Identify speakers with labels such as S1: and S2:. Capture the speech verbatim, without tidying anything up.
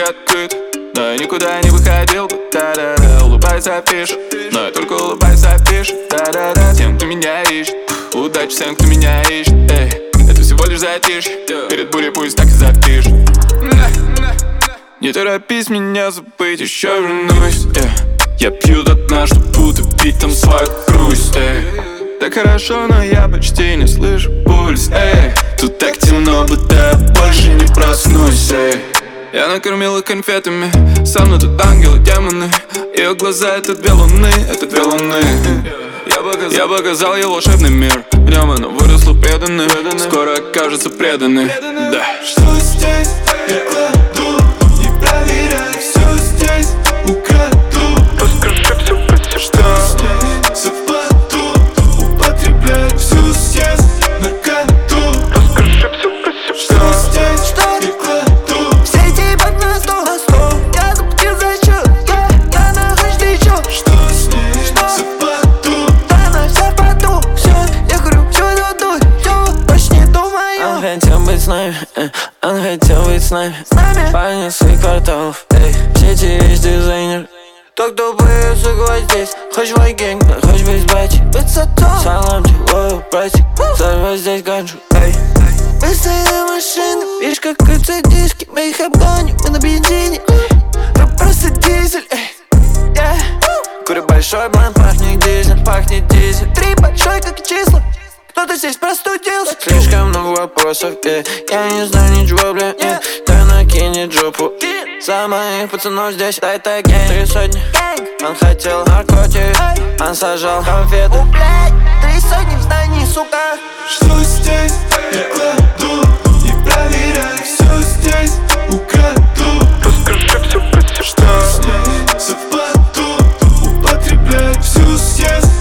S1: приоткрыт, но я никуда не выходил бы, да-да-да. Улыбается, пишет, но я только улыбается, пишет, да-да-да. Тем, кто меня ищет, удачи всем, кто меня ищет, эй. Это всего лишь затишье, перед бурей пусть так и запишет. Не торопись меня забыть, еще вернусь, yeah. Я пью до дна, чтоб утопить там свою грусть, эй. Так хорошо, но я почти не слышу пульс, эй. Тут так темно, будто я больше не проснусь, эй. Я накормил их конфетами, со мной тут ангелы, демоны. Ее глаза — это две луны, это две луны. Я показал, я показал ей волшебный мир, в нем она выросла преданной, скоро окажется преданной, да.
S2: Что здесь? Я кладу, не проверяй, все здесь украду.
S1: Расскажи все про себя.
S2: Что здесь? Совпаду, употребляю всю съест наркоту.
S1: Расскажи все про себя.
S2: Что здесь? Что? Я кладу.
S3: Все эти бак на стол, на стол. Я заплатил за счет, я, я нахожусь еще.
S2: Что с ней? Совпаду.
S3: Да, она вся в поту, все, я говорю, все это дуй, все, больше не думаю.
S4: Он хотел быть с нами, э, он хотел быть с нами,
S3: С нами.
S4: парни своих кварталов, эй. В сети есть дизайнер.
S3: Так добрый, сука, здесь.
S4: Хочешь мой гэнг, да хочешь быть бати.
S3: Высоту.
S4: Салам тебе, лоу, братик. Сорвать здесь ганджу, эй.
S3: Быстрая машина, видишь, как крутятся диски. Мы их обгоним, мы на бензине. Мы просто дизель, эй. Yeah.
S4: Курю большой блант, пахнет дизель, пахнет дизель.
S3: Три большой, как и числа. Кто-то здесь простудился.
S4: Слишком много вопросов, э. Я не знаю ничего, бля, э. Да накинет жопу. За моих пацанов здесь, дай так гэнг. Три сотни, он хотел наркотик, он сажал конфеты.
S3: О, блядь, три сотни в здании, сука.
S2: Что здесь? Я кладу, не проверяй, все здесь украду.
S1: Расскажи все про себя.
S2: Что с ней? Совпаду, употребляю всю съест